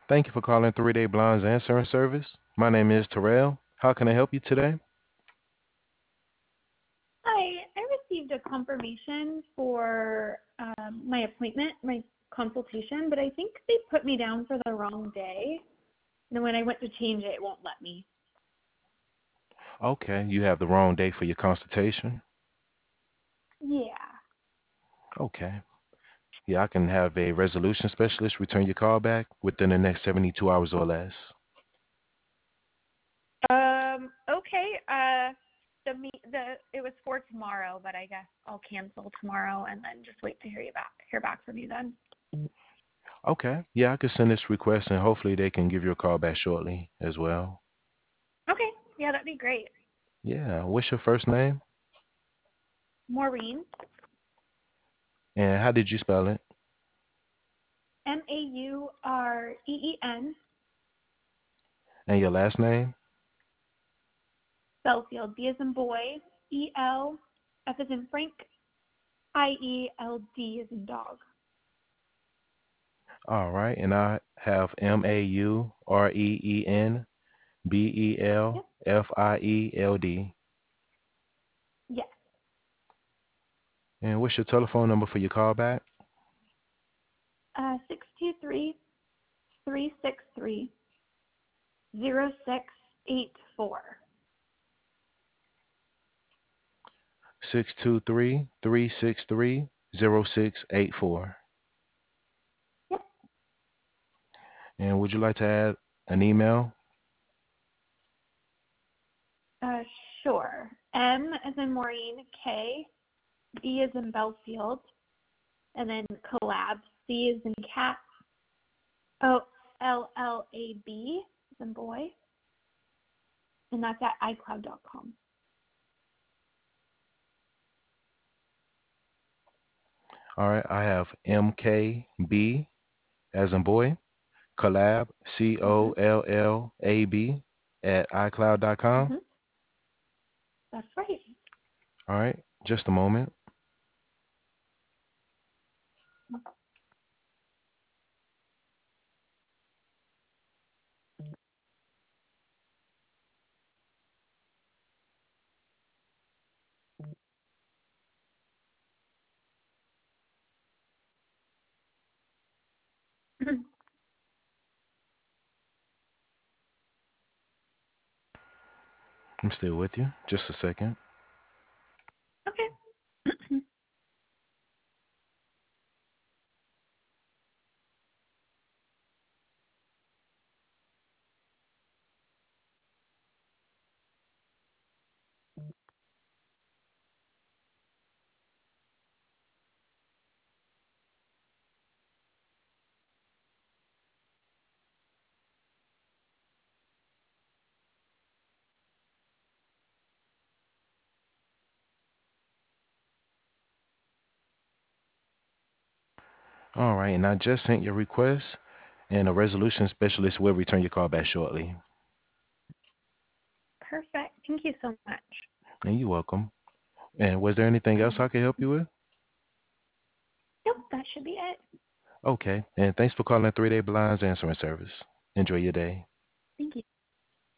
Thank you for calling 3-Day Blinds Answering Service. My name is Terrell. How can I help you today? Hi, I received a confirmation for my appointment, my consultation, but I think they put me down for the wrong day. And then when I went to change it, it won't let me. Okay, you have the wrong day for your consultation. Yeah. Okay. Yeah, I can have a resolution specialist return your call back within the next 72 hours or less. Okay. It was for tomorrow, but I guess I'll cancel tomorrow and then just wait to hear back from you then. Okay. Yeah, I can send this request and hopefully they can give you a call back shortly as well. Okay. Yeah, that'd be great. Yeah, what's your first name? Maureen, And how did you spell it? Maureen, And your last name? Belfield, B as in boy, E-L, F as in Frank, I-E-L-D as in dog. All right, and I have Yep. MaureenBelfield. Yes. And what's your telephone number for your call back? 623-363-0684. 623-363-0684. Yep. And would you like to add an email? Uh, sure. M as in Maureen, K, B as in Belfield, and then collab, C as in cat, O-L-L-A-B as in boy, and that's at iCloud.com. All right, I have MKB as in boy, collab, Mm-hmm. COLLAB at iCloud.com. Mm-hmm. That's right. All right, just a moment. I'm still with you. Just a second. Okay. All right, and I just sent your request, and a resolution specialist will return your call back shortly. Perfect. Thank you so much. And you're welcome. And was there anything else I could help you with? Nope, that should be it. Okay, and thanks for calling 3-Day Blinds Answering Service. Enjoy your day. Thank you.